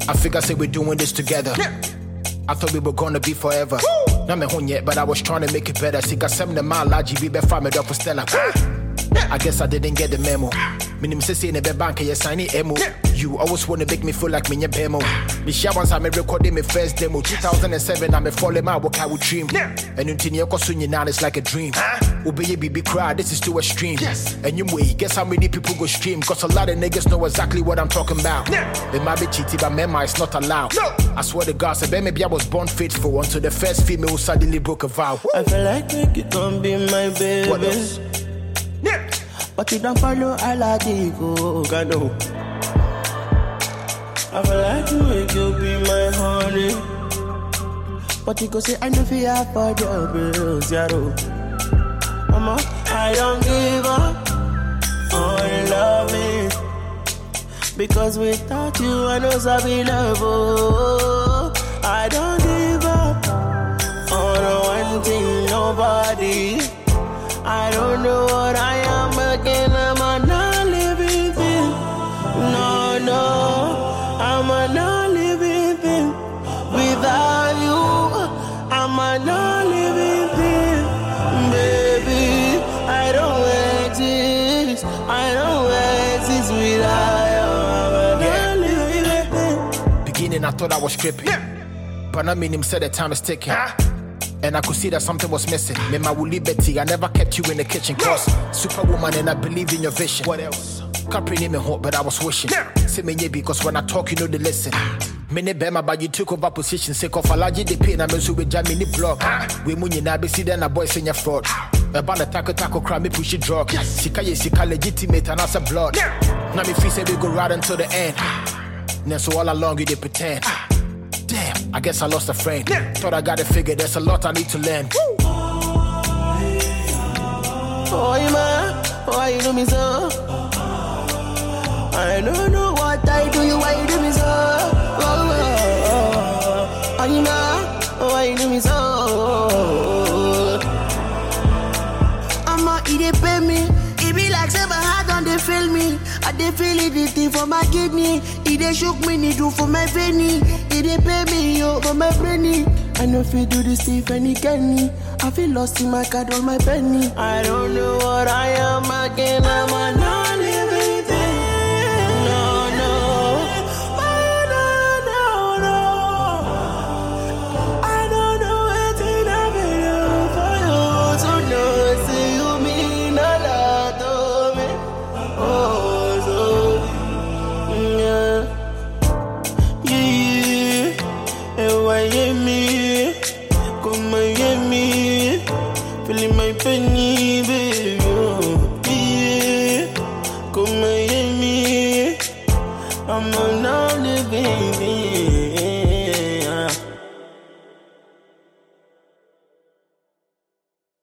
I figure say we're doing this together. I thought we were gonna be forever. Not me home yet, but I was trying to make it better. Sika 7 mile large, be better me up for Stella. I guess I didn't get the memo. Minim say in the bank, yes, I need emo. You always want to make me feel like me bemo. Michelle once I'm recording my first demo. 2007, I'm a falling out what I would dream. And until you could now it's like a dream. Obey baby cry, this is too extreme. And you way, guess how many people go stream? Cause a lot of niggas know exactly what I'm talking about. They might be cheating, but mema is not allowed. I swear to God, so maybe I was born faithful until the first female who suddenly broke a vow. I feel like you can be my baby. What else? But you don't follow all I go. I feel like you be my honey. But you go say I know fear for your bills, yaro. Mama, I don't give up on loving. Because without you I know I'll be love. I don't give up on one thing, nobody. I don't know what I am again, I'm a non-living thing. No, I'm a non-living thing. Without you, I'm a non-living thing. Baby, I don't exist. I don't exist without you. I'm a non-living thing. Beginning, I thought I was tripping. But I mean, him said the time is ticking. And I could see that something was missing. Me my woolly Betty, I never kept you in the kitchen. Cause superwoman and I believe in your vision. What else? Can't bring him in hot, but I was wishing. Say me because when I talk, you know they listen. Many bema, but you took over position. Say of a large the pain, I'm also with Jamie in the blog. We munyi na be see then a boy sing your fraud. About the taco crime, me push it drug. Sika legitimate and as a blood. Now me feel say we go right until the end. Then so all along you they pretend. Damn, I guess I lost a friend. Thought I got it figured, there's a lot I need to learn. Oh, man, why you do me so? I don't know what I do, why you do me so? Oh, man, why you do me so? I'ma eat it, pay me. It be like seven hard on they feel me. I they feel it, the thing for my kidney. It they shook me, need do for my penny. It they pay me, yo, for my brainy. I know if you do this thing, any canny. I feel lost in my card, all my penny. I don't know what I am again, I'm a